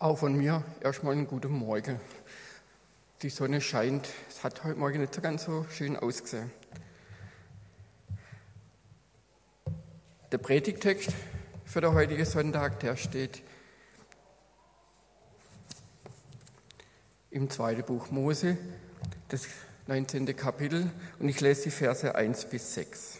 Auch von mir erstmal einen guten Morgen. Die Sonne scheint, es hat heute Morgen nicht so ganz so schön ausgesehen. Der Predigtext für den heutigen Sonntag, der steht im 2. Buch Mose, das 19. Kapitel, und ich lese die Verse 1 bis 6.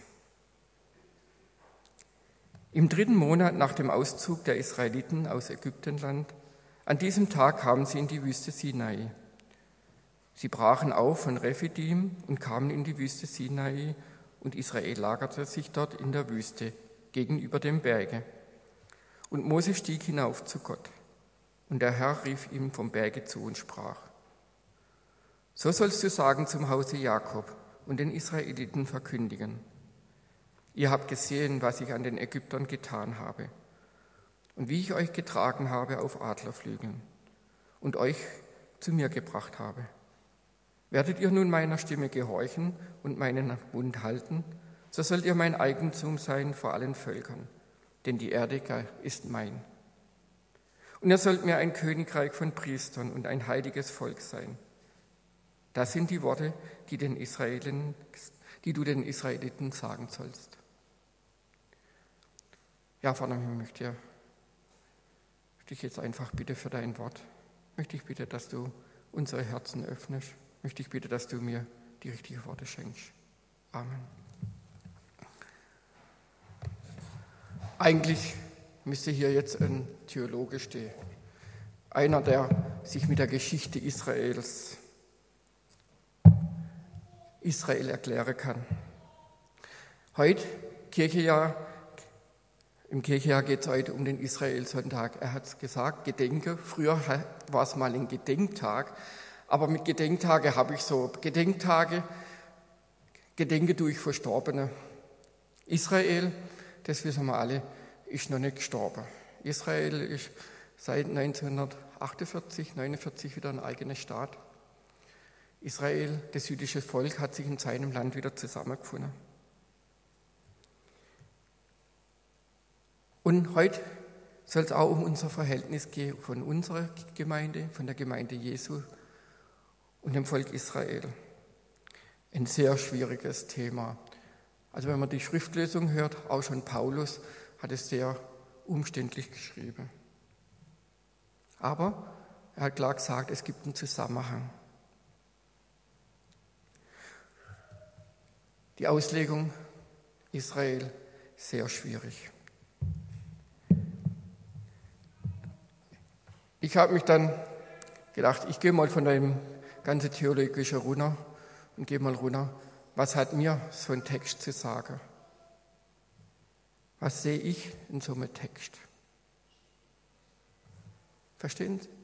Im 3. Monat nach dem Auszug der Israeliten aus Ägyptenland, an diesem Tag kamen sie in die Wüste Sinai. Sie brachen auf von Rephidim und kamen in die Wüste Sinai, und Israel lagerte sich dort in der Wüste gegenüber dem Berge. Und Mose stieg hinauf zu Gott, und der Herr rief ihm vom Berge zu und sprach: So sollst du sagen zum Hause Jakob und den Israeliten verkündigen: Ihr habt gesehen, was ich an den Ägyptern getan habe und wie ich euch getragen habe auf Adlerflügeln und euch zu mir gebracht habe. Werdet ihr nun meiner Stimme gehorchen und meinen Mund halten, so sollt ihr mein Eigentum sein vor allen Völkern, denn die Erde ist mein. Und ihr sollt mir ein Königreich von Priestern und ein heiliges Volk sein. Das sind die Worte, die du den Israeliten sagen sollst. Ja, Vater, möchte ich jetzt einfach bitte für dein Wort. Möchte ich bitte, dass du unsere Herzen öffnest. Möchte ich bitte, dass du mir die richtigen Worte schenkst. Amen. Eigentlich müsste hier jetzt ein Theologe stehen. Einer, der sich mit der Geschichte Israel erklären kann. Heute, im Kirchenjahr geht es heute um den Israel-Sonntag. Er hat es gesagt, Gedenke. Früher war es mal ein Gedenktag, aber mit Gedenktage habe ich so Gedenke durch Verstorbene. Israel, das wissen wir alle, ist noch nicht gestorben. Israel ist seit 1948, 1949 wieder ein eigener Staat. Israel, das jüdische Volk, hat sich in seinem Land wieder zusammengefunden. Und heute soll es auch um unser Verhältnis gehen von unserer Gemeinde, von der Gemeinde Jesu und dem Volk Israel. Ein sehr schwieriges Thema. Also wenn man die Schriftlesung hört, auch schon Paulus hat es sehr umständlich geschrieben. Aber er hat klar gesagt, es gibt einen Zusammenhang. Die Auslegung Israel sehr schwierig. Ich habe mich dann gedacht, ich gehe mal von dem ganzen Theologischen runter und gehe mal runter, was hat mir so ein Text zu sagen? Was sehe ich in so einem Text? Verstehen Sie?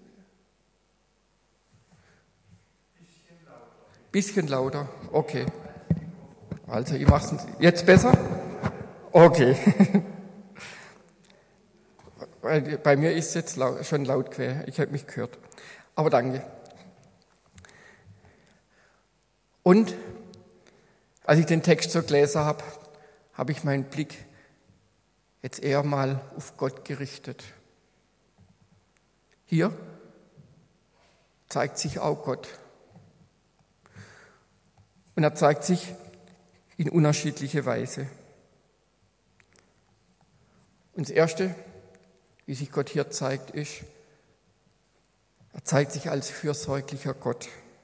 Bisschen lauter, okay. Also, ich mache es jetzt besser? Okay. Bei mir ist es jetzt schon laut quer, ich habe mich gehört. Aber danke. Und als ich den Text so gelesen habe, habe ich meinen Blick jetzt eher mal auf Gott gerichtet. Hier zeigt sich auch Gott. Und er zeigt sich in unterschiedliche Weise. Und das Erste, wie sich Gott hier zeigt, ist, er zeigt sich als fürsorglicher Gott.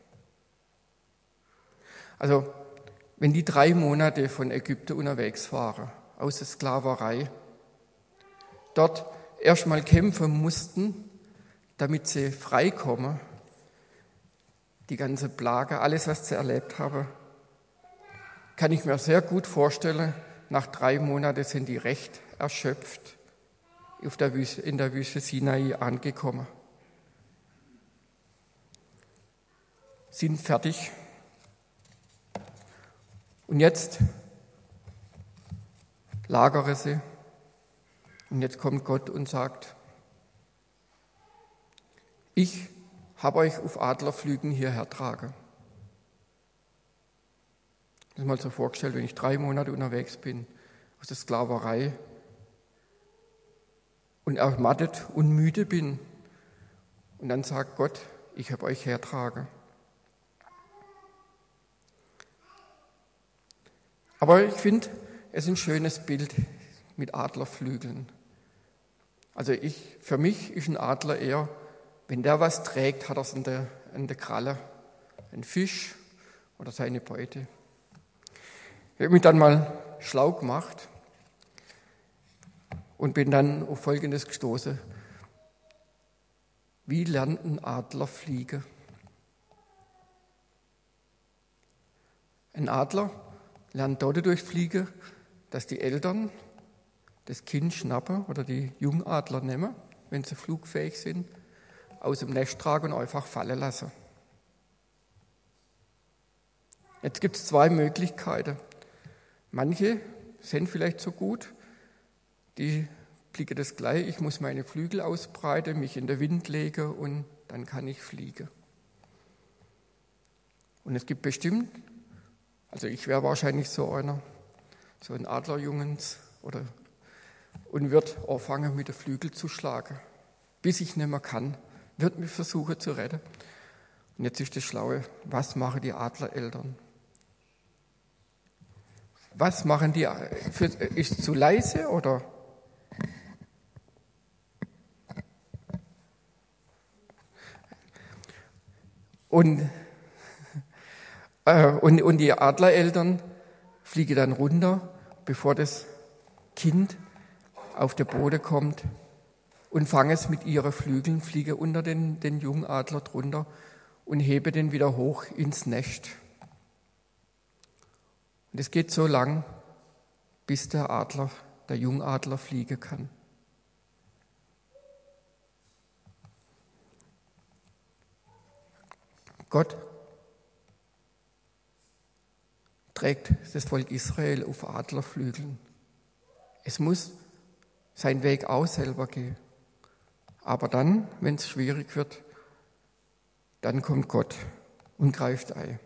Also, wenn die 3 Monate von Ägypten unterwegs waren, aus der Sklaverei, dort erstmal kämpfen mussten, damit sie freikommen, die ganze Plage, alles, was sie erlebt haben, kann ich mir sehr gut vorstellen, nach 3 Monaten sind die recht erschöpft in der Wüste Sinai angekommen. Sind fertig. Und jetzt lagere sie. Und jetzt kommt Gott und sagt: Ich habe euch auf Adlerflügen hierher tragen. Das ist mal so vorgestellt, wenn ich 3 Monate unterwegs bin, aus der Sklaverei, und ermattet und müde bin und dann sagt Gott, ich habe euch hertragen. Aber ich finde, es ist ein schönes Bild mit Adlerflügeln. Also für mich ist ein Adler eher, wenn der was trägt, hat er es in der Kralle. Ein Fisch oder seine Beute. Ich habe mich dann mal schlau gemacht und bin dann auf Folgendes gestoßen. Wie lernt ein Adler fliegen? Ein Adler lernt dadurch fliegen, dass die Eltern das Kind schnappen oder die Jungadler nehmen, wenn sie flugfähig sind, aus dem Nest tragen und einfach fallen lassen. Jetzt gibt es zwei Möglichkeiten. Manche sind vielleicht so gut, die fliegen das gleich, ich muss meine Flügel ausbreiten, mich in den Wind legen und dann kann ich fliegen. Und es gibt bestimmt, also ich wäre wahrscheinlich so einer, so ein Adlerjungens und wird anfangen mit den Flügeln zu schlagen, bis ich nicht mehr kann, wird mich versuchen zu retten. Und jetzt ist das Schlaue, was machen die Adlereltern? Was machen die? Ist es zu leise oder? Und die Adlereltern fliegen dann runter, bevor das Kind auf den Boden kommt und fangen es mit ihren Flügeln, fliegen unter den Jungadler drunter und heben den wieder hoch ins Nest. Und es geht so lang, bis der Jungadler fliegen kann. Gott trägt das Volk Israel auf Adlerflügeln. Es muss seinen Weg auch selber gehen. Aber dann, wenn es schwierig wird, dann kommt Gott und greift ein.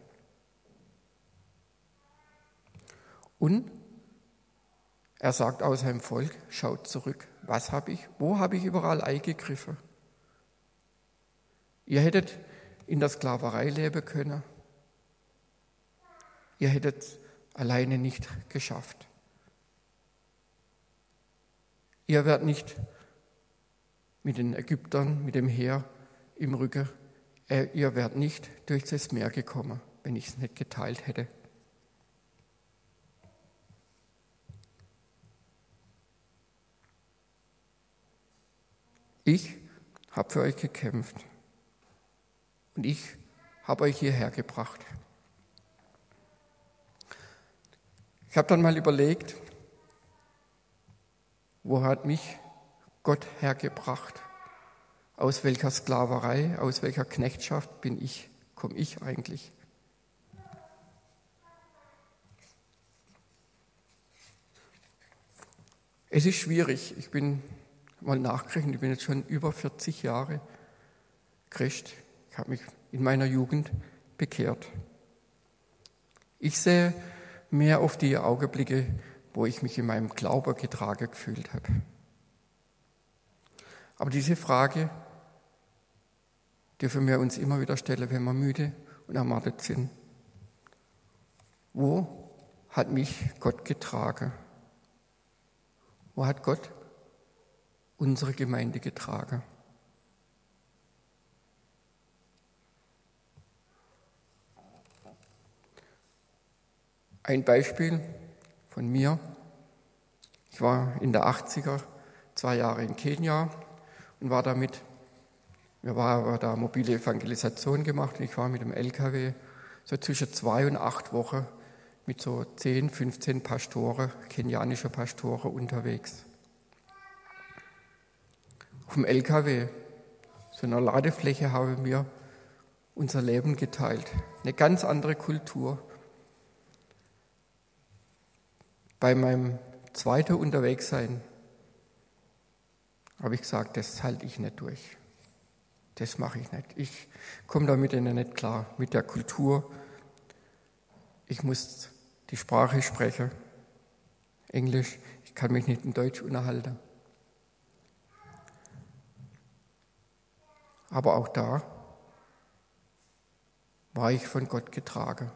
Und er sagt auch seinem Volk, schaut zurück, wo habe ich überall eingegriffen? Ihr hättet in der Sklaverei leben können. Ihr hättet es alleine nicht geschafft. Ihr werdet nicht mit den Ägyptern, mit dem Heer im Rücken, ihr werdet nicht durch das Meer gekommen, wenn ich es nicht geteilt hätte. Ich habe für euch gekämpft und ich habe euch hierher gebracht. Ich habe dann mal überlegt, wo hat mich Gott hergebracht? Aus welcher Sklaverei, aus welcher Knechtschaft komme ich eigentlich? Es ist schwierig. Ich bin mal nachgerechnet, ich bin jetzt schon über 40 Jahre Christ. Ich habe mich in meiner Jugend bekehrt. Ich sehe mehr auf die Augenblicke, wo ich mich in meinem Glauben getragen gefühlt habe. Aber diese Frage dürfen wir uns immer wieder stellen, wenn wir müde und ermattet sind. Wo hat mich Gott getragen? Wo hat Gott unsere Gemeinde getragen? Ein Beispiel von mir. Ich war in der 80er 2 Jahre in Kenia und war da mobile Evangelisation gemacht und ich war mit dem LKW so zwischen 2 und 8 Wochen mit so 10, 15 Pastoren, kenianische Pastoren unterwegs. Auf dem LKW, so einer Ladefläche, haben wir unser Leben geteilt. Eine ganz andere Kultur. Bei meinem zweiten Unterwegssein habe ich gesagt, das halte ich nicht durch. Das mache ich nicht. Ich komme damit nicht klar, mit der Kultur. Ich muss die Sprache sprechen, Englisch. Ich kann mich nicht in Deutsch unterhalten. Aber auch da war ich von Gott getragen.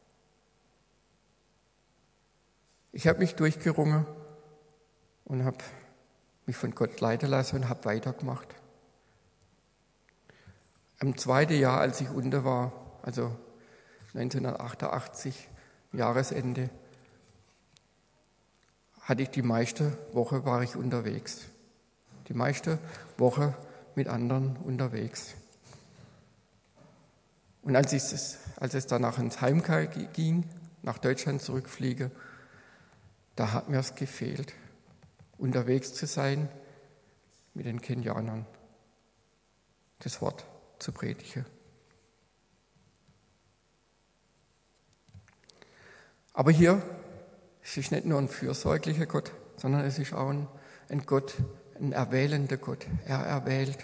Ich habe mich durchgerungen und habe mich von Gott leiten lassen und habe weitergemacht. Im zweiten Jahr, als ich unten war, also 1988, Jahresende, hatte ich die meiste Woche war ich unterwegs. Die meiste Woche mit anderen unterwegs. Und als es danach ins Heimkehr ging, nach Deutschland zurückfliege, da hat mir es gefehlt, unterwegs zu sein mit den Kenianern, das Wort zu predigen. Aber hier es ist nicht nur ein fürsorglicher Gott, sondern es ist auch ein Gott, ein erwählender Gott. Er erwählt.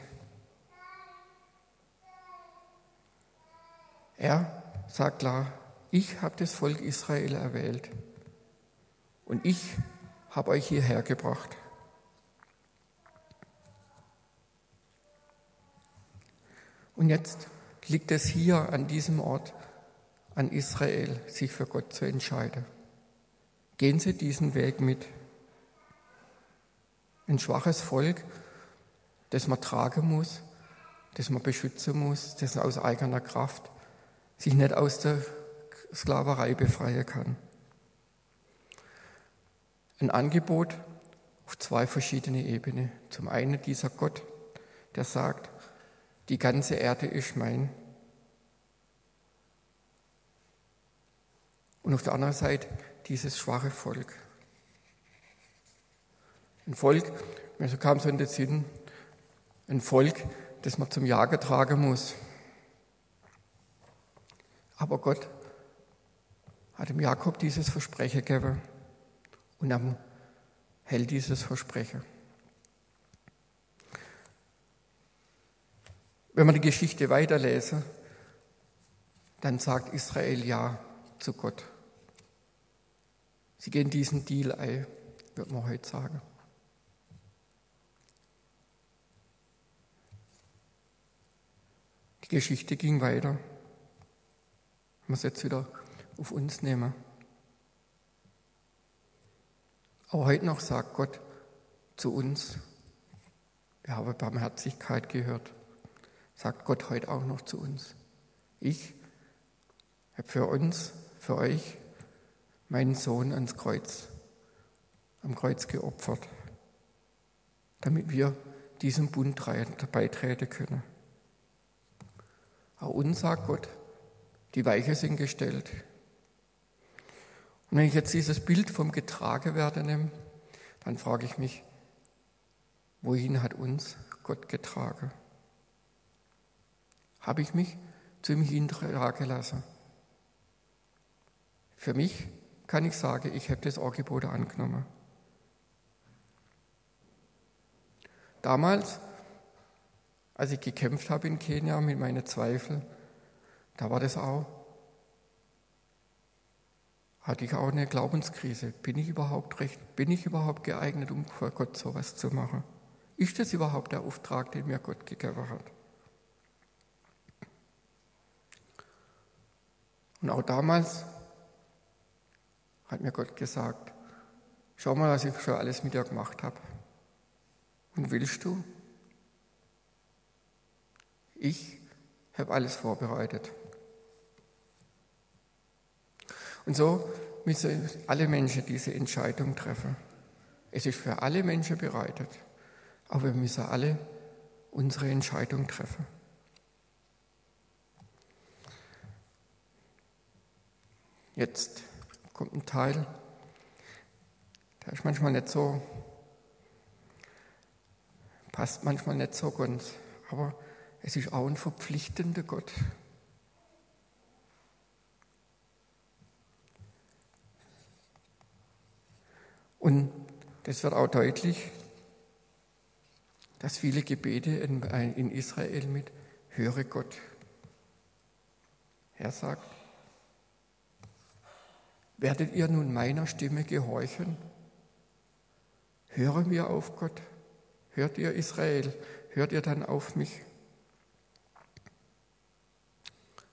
Er sagt klar, ich habe das Volk Israel erwählt und ich habe euch hierher gebracht. Und jetzt liegt es hier an diesem Ort, an Israel, sich für Gott zu entscheiden. Gehen Sie diesen Weg mit. Ein schwaches Volk, das man tragen muss, das man beschützen muss, das aus eigener Kraft sich nicht aus der Sklaverei befreien kann. Ein Angebot auf zwei verschiedene Ebenen. Zum einen dieser Gott, der sagt, die ganze Erde ist mein. Und auf der anderen Seite dieses schwache Volk. Ein Volk, mir kam so in den Sinn, ein Volk, das man zum Jagen tragen muss. Aber Gott hat dem Jakob dieses Versprechen gegeben und er hält dieses Versprechen. Wenn wir die Geschichte weiterlesen, dann sagt Israel Ja zu Gott. Sie gehen diesen Deal ein, würde man heute sagen. Die Geschichte ging weiter. Ich muss jetzt wieder auf uns nehmen. Auch heute noch sagt Gott zu uns, wir haben Barmherzigkeit gehört, sagt Gott heute auch noch zu uns. Ich habe für uns, für euch, meinen Sohn am Kreuz geopfert, damit wir diesem Bund beitreten können. Auch uns sagt Gott, die Weiche sind gestellt. Und wenn ich jetzt dieses Bild vom Getragenwerden nehme, dann frage ich mich, wohin hat uns Gott getragen? Habe ich mich zu ihm hintragen lassen? Für mich kann ich sagen, ich habe das Angebot angenommen. Damals, als ich gekämpft habe in Kenia mit meinen Zweifeln, da war das auch, hatte ich auch eine Glaubenskrise. Bin ich überhaupt geeignet, um vor Gott sowas zu machen? Ist das überhaupt der Auftrag, den mir Gott gegeben hat? Und auch damals hat mir Gott gesagt, schau mal, was ich schon alles mit dir gemacht habe. Und willst du? Ich habe alles vorbereitet. Und so müssen alle Menschen diese Entscheidung treffen. Es ist für alle Menschen bereitet, aber wir müssen alle unsere Entscheidung treffen. Jetzt kommt ein Teil, der ist manchmal nicht so, passt manchmal nicht so ganz, aber es ist auch ein verpflichtender Gott. Und das wird auch deutlich, dass viele Gebete in Israel mit höre Gott. Er sagt, werdet ihr nun meiner Stimme gehorchen? Hören wir auf Gott? Hört ihr Israel? Hört ihr dann auf mich?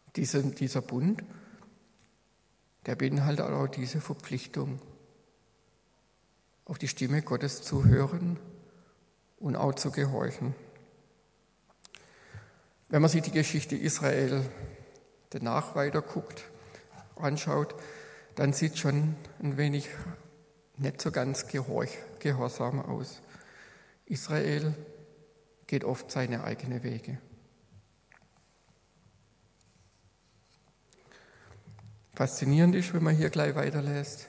Dieser Bund, der beinhaltet auch diese Verpflichtung, auf die Stimme Gottes zu hören und auch zu gehorchen. Wenn man sich die Geschichte Israel danach weiter anschaut, dann sieht es schon ein wenig nicht so ganz gehorsam aus. Israel geht oft seine eigenen Wege. Faszinierend ist, wenn man hier gleich weiterlässt,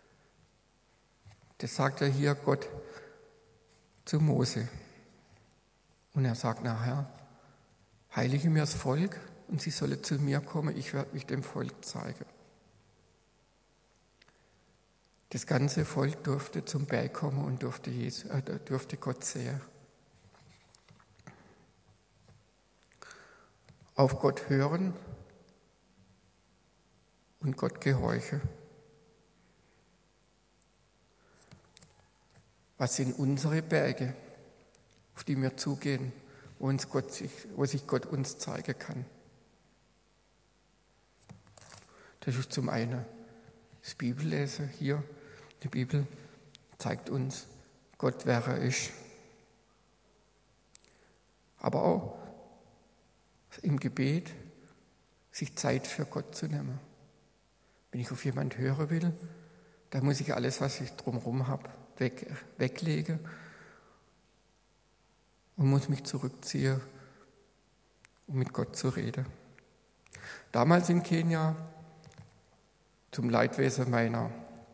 das sagt ja hier Gott zu Mose. Und er sagt nachher, heilige mir das Volk und sie sollen zu mir kommen, ich werde mich dem Volk zeigen. Das ganze Volk durfte zum Berg kommen und durfte Gott sehen. Auf Gott hören und Gott gehorchen. Was sind unsere Berge, auf die wir zugehen, wo sich Gott uns zeigen kann? Das ist zum einen das Bibellesen hier. Die Bibel zeigt uns Gott, wer er ist. Aber auch im Gebet sich Zeit für Gott zu nehmen. Wenn ich auf jemanden hören will, dann muss ich alles, was ich drumherum habe, weglegen und muss mich zurückziehen, um mit Gott zu reden. Damals in Kenia, zum Leidwesen meiner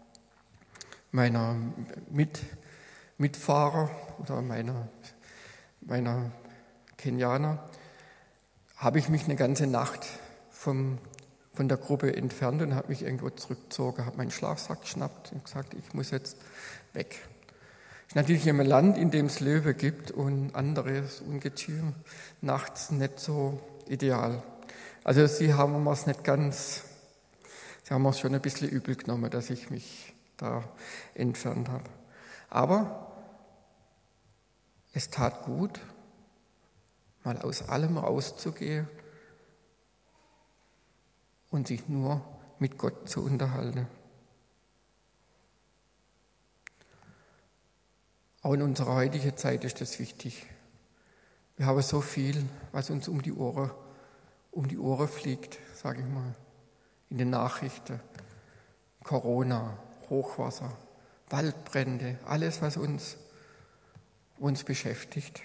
Mitfahrer oder meiner Kenianer, habe ich mich eine ganze Nacht von der Gruppe entfernt und habe mich irgendwo zurückgezogen, habe meinen Schlafsack geschnappt und gesagt, ich muss jetzt weg. Das ist natürlich in einem Land, in dem es Löwe gibt und anderes Ungetier, nachts nicht so ideal. Also sie haben mir es schon ein bisschen übel genommen, dass ich mich da entfernt habe. Aber es tat gut, mal aus allem rauszugehen und sich nur mit Gott zu unterhalten. Auch in unserer heutigen Zeit ist das wichtig. Wir haben so viel, was uns um die Ohren fliegt, sage ich mal, in den Nachrichten. Corona, Hochwasser, Waldbrände, alles, was uns beschäftigt.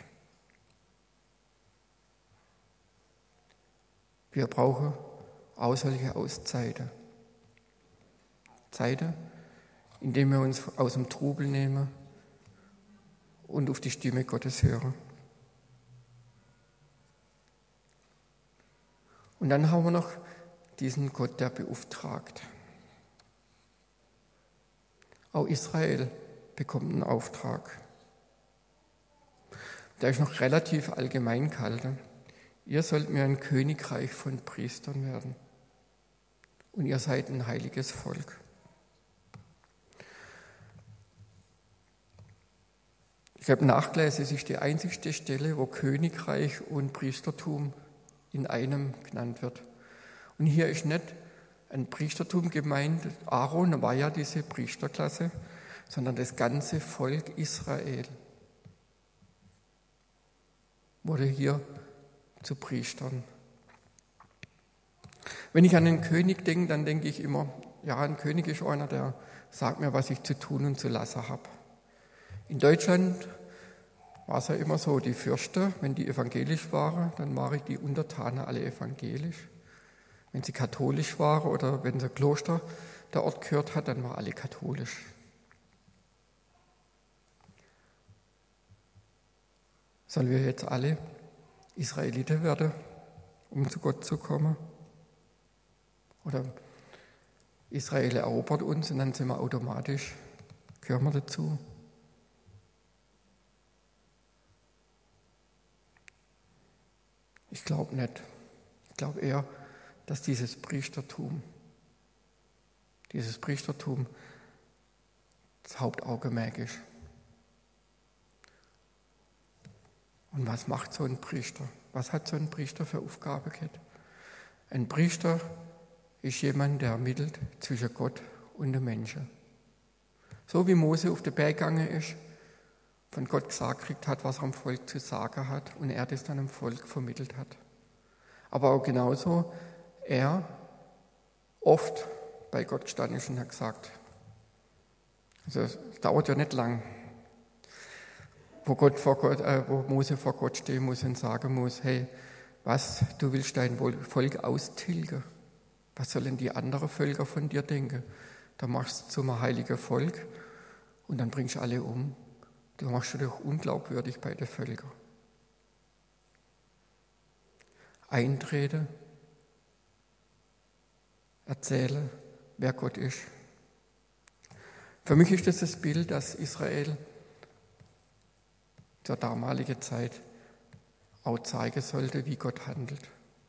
Wir brauchen auch solche Auszeiten. Zeiten, in denen wir uns aus dem Trubel nehmen und auf die Stimme Gottes hören. Und dann haben wir noch diesen Gott, der beauftragt. Auch Israel bekommt einen Auftrag. Der ist noch relativ allgemein gehalten. Ihr sollt mir ein Königreich von Priestern werden. Und ihr seid ein heiliges Volk. Ich habe nachgelesen, es ist die einzigste Stelle, wo Königreich und Priestertum in einem genannt wird. Und hier ist nicht ein Priestertum gemeint, Aaron war ja diese Priesterklasse, sondern das ganze Volk Israel wurde hier zu Priestern. Wenn ich an den König denke, dann denke ich immer, ja, ein König ist einer, der sagt mir, was ich zu tun und zu lassen habe. In Deutschland war es ja immer so, die Fürsten, wenn die evangelisch waren, dann waren die Untertanen alle evangelisch. Wenn sie katholisch waren oder wenn das Kloster der Ort gehört hat, dann waren alle katholisch. Sollen wir jetzt alle Israeliten werden, um zu Gott zu kommen? Oder Israel erobert uns und dann sind wir automatisch, gehören wir dazu? Ich glaube nicht. Ich glaube eher, dass dieses Priestertum das Hauptaugenmerk ist. Und was macht so ein Priester? Was hat so ein Priester für Aufgabe gehabt? Ein Priester ist jemand, der ermittelt zwischen Gott und den Menschen. So wie Mose auf den Berg gegangen ist, von Gott gesagt gekriegt hat, was er am Volk zu sagen hat und er das dann dem Volk vermittelt hat. Aber auch genauso, er oft bei Gott gestanden ist und hat gesagt, also es dauert ja nicht lang, wo Mose vor Gott stehen muss und sagen muss, hey, was, du willst dein Volk austilgen? Was sollen die anderen Völker von dir denken? Da machst du zum heiligen Volk und dann bringst du alle um. Du machst dich unglaubwürdig bei den Völkern. Eintreten, erzählen, wer Gott ist. Für mich ist das Bild, dass Israel zur damaligen Zeit auch zeigen sollte, wie Gott handelt.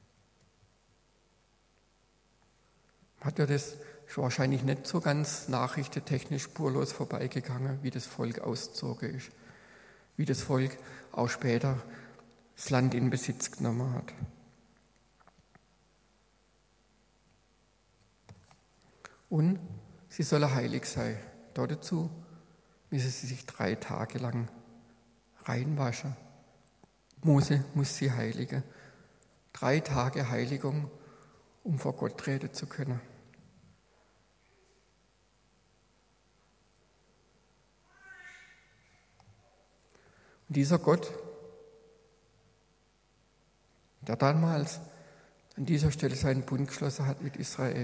Hat ja das ist wahrscheinlich nicht so ganz nachrichtentechnisch spurlos vorbeigegangen, wie das Volk ausgezogen ist, wie das Volk auch später das Land in Besitz genommen hat. Und sie sollen heilig sein. Dazu müssen sie sich 3 Tage lang reinwaschen. Mose muss sie heiligen. 3 Tage Heiligung, um vor Gott treten zu können. Und dieser Gott, der damals an dieser Stelle seinen Bund geschlossen hat mit Israel,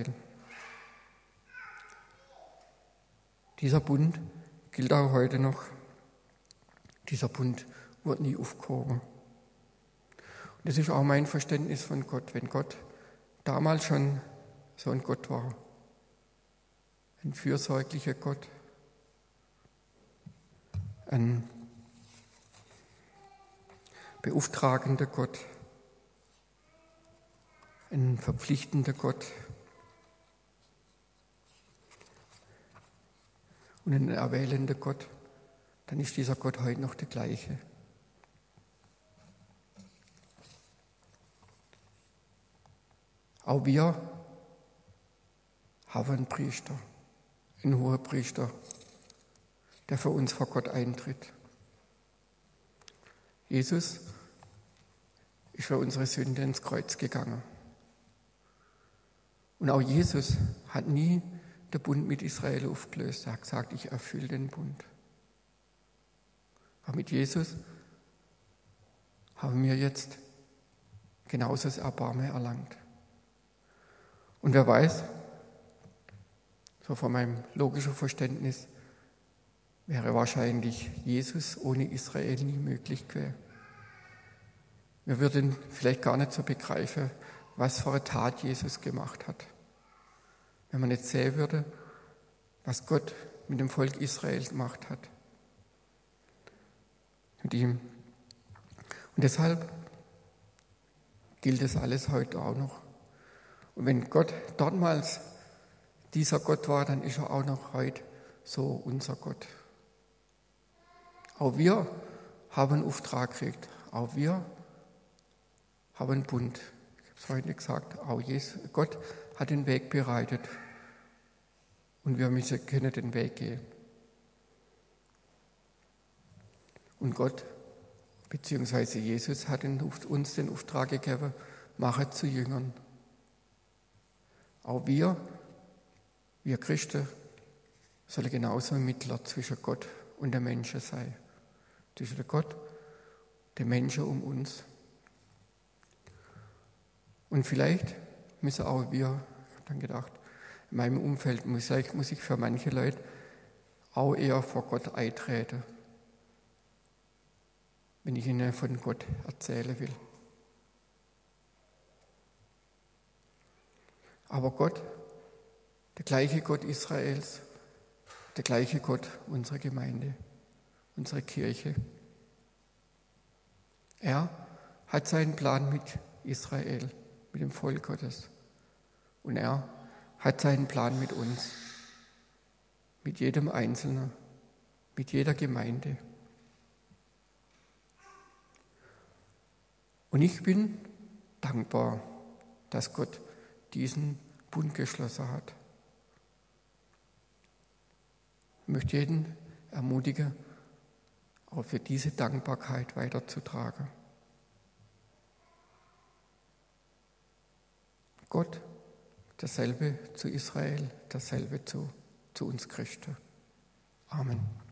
dieser Bund gilt auch heute noch. Dieser Bund wird nie aufgehoben. Und das ist auch mein Verständnis von Gott, wenn Gott damals schon so ein Gott war, ein fürsorglicher Gott, ein beauftragender Gott, ein verpflichtender Gott und ein erwählender Gott, dann ist dieser Gott heute noch der gleiche. Auch wir haben einen Priester, einen Hohepriester, der für uns vor Gott eintritt. Jesus ist für unsere Sünde ins Kreuz gegangen. Und auch Jesus hat nie den Bund mit Israel aufgelöst. Er hat gesagt, ich erfülle den Bund. Aber mit Jesus haben wir jetzt genauso das Erbarmen erlangt. Und wer weiß, so von meinem logischen Verständnis, wäre wahrscheinlich Jesus ohne Israel nie möglich gewesen. Wir würden vielleicht gar nicht so begreifen, was für eine Tat Jesus gemacht hat. Wenn man nicht sehen würde, was Gott mit dem Volk Israel gemacht hat. Mit ihm. Und deshalb gilt das alles heute auch noch. Und wenn Gott damals dieser Gott war, dann ist er auch noch heute so unser Gott. Auch wir haben einen Auftrag gekriegt. Auch wir haben einen Bund. Ich habe es heute gesagt, auch Gott hat den Weg bereitet. Und wir können den Weg gehen. Und Gott, beziehungsweise Jesus, hat uns den Auftrag gegeben, mache zu Jüngern. Auch wir Christen, sollen genauso ein Mittler zwischen Gott und den Menschen sein. Zwischen Gott, den Menschen um uns. Und vielleicht müssen auch wir, ich habe dann gedacht, in meinem Umfeld muss ich für manche Leute auch eher vor Gott eintreten, wenn ich ihnen von Gott erzählen will. Aber Gott, der gleiche Gott Israels, der gleiche Gott unserer Gemeinde, unserer Kirche. Er hat seinen Plan mit Israel, mit dem Volk Gottes. Und er hat seinen Plan mit uns, mit jedem Einzelnen, mit jeder Gemeinde. Und ich bin dankbar, dass Gott diesen Bund geschlossen hat. Ich möchte jeden ermutigen, auch für diese Dankbarkeit weiterzutragen. Gott, dasselbe zu Israel, dasselbe zu uns Christen. Amen.